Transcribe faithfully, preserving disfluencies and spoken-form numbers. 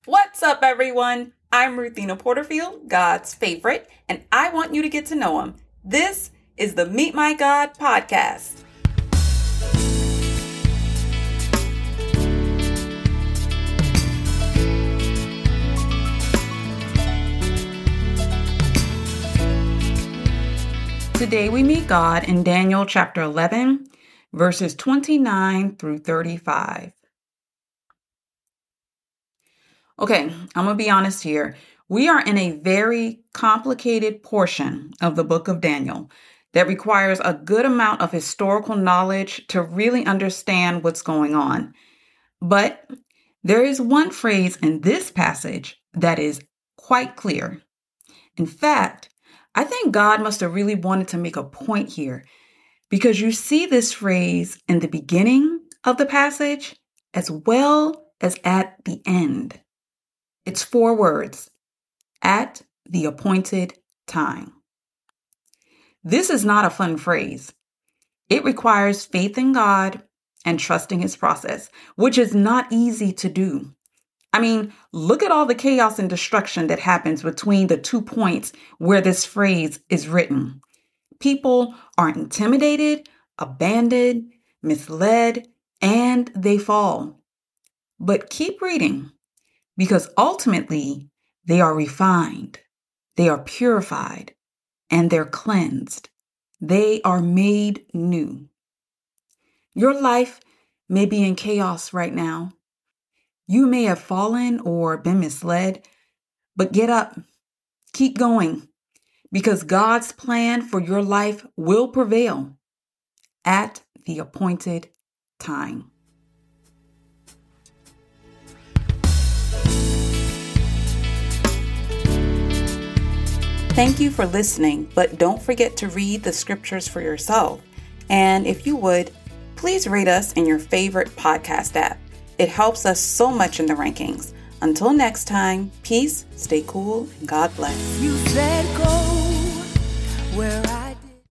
What's up, everyone? I'm Ruthina Porterfield, God's favorite, and I want you to get to know Him. This is the Meet My God podcast. Today we meet God in Daniel chapter eleven, verses twenty-nine through thirty-five. Okay, I'm going to be honest here. We are in a very complicated portion of the book of Daniel that requires a good amount of historical knowledge to really understand what's going on. But there is one phrase in this passage that is quite clear. In fact, I think God must have really wanted to make a point here because you see this phrase in the beginning of the passage as well as at the end. It's four words, at the appointed time. This is not a fun phrase. It requires faith in God and trusting His process, which is not easy to do. I mean, look at all the chaos and destruction that happens between the two points where this phrase is written. People are intimidated, abandoned, misled, and they fall. But keep reading, because ultimately they are refined, they are purified, and they're cleansed. They are made new. Your life may be in chaos right now. You may have fallen or been misled, but get up, keep going, because God's plan for your life will prevail at the appointed time. Thank you for listening, but don't forget to read the scriptures for yourself. And if you would, please rate us in your favorite podcast app. It helps us so much in the rankings. Until next time, peace, stay cool, and God bless. You said go where I